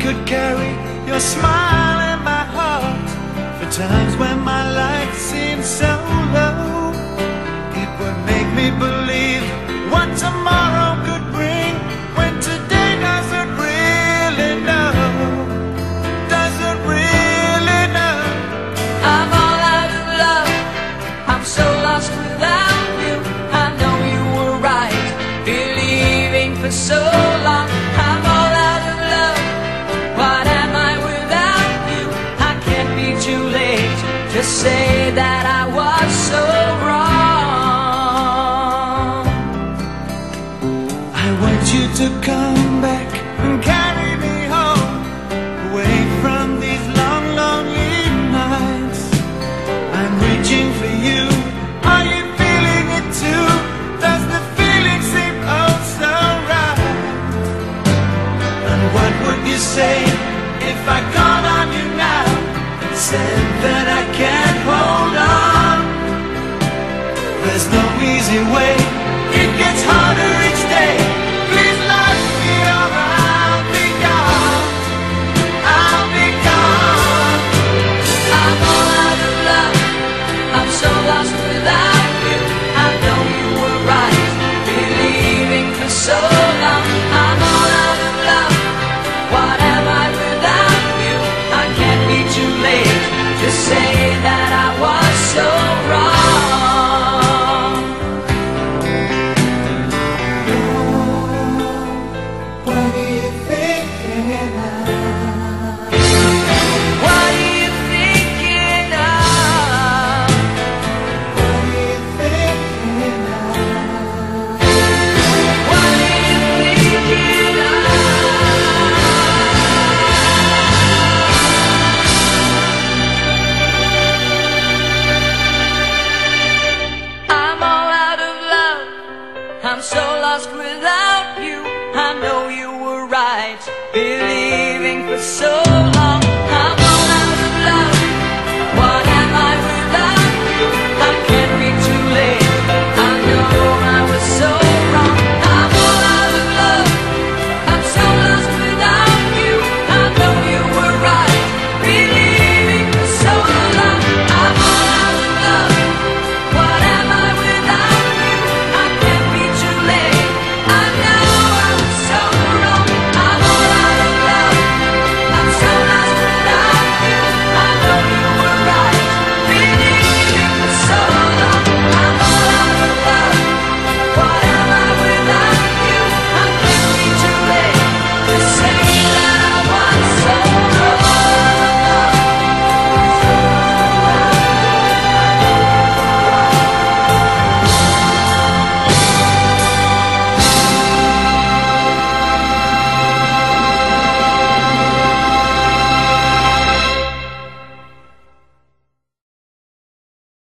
could carry your smile in my heart. For times when my life seems so low, it would make me believe what tomorrow could bring, when today doesn't really know, doesn't really know. I'm all out of love, I'm so lost without you. I know you were right, believing for so long. I'm all out of love, what am I without you? I can't be too late to say that I was so wrong. I want you to come back and carry me home, away from these long, lonely nights. I'm reaching for you, are you feeling it too? Does the feeling seem oh so right? And what would you say if I called on you now and said that I can't hold on? There's no easy way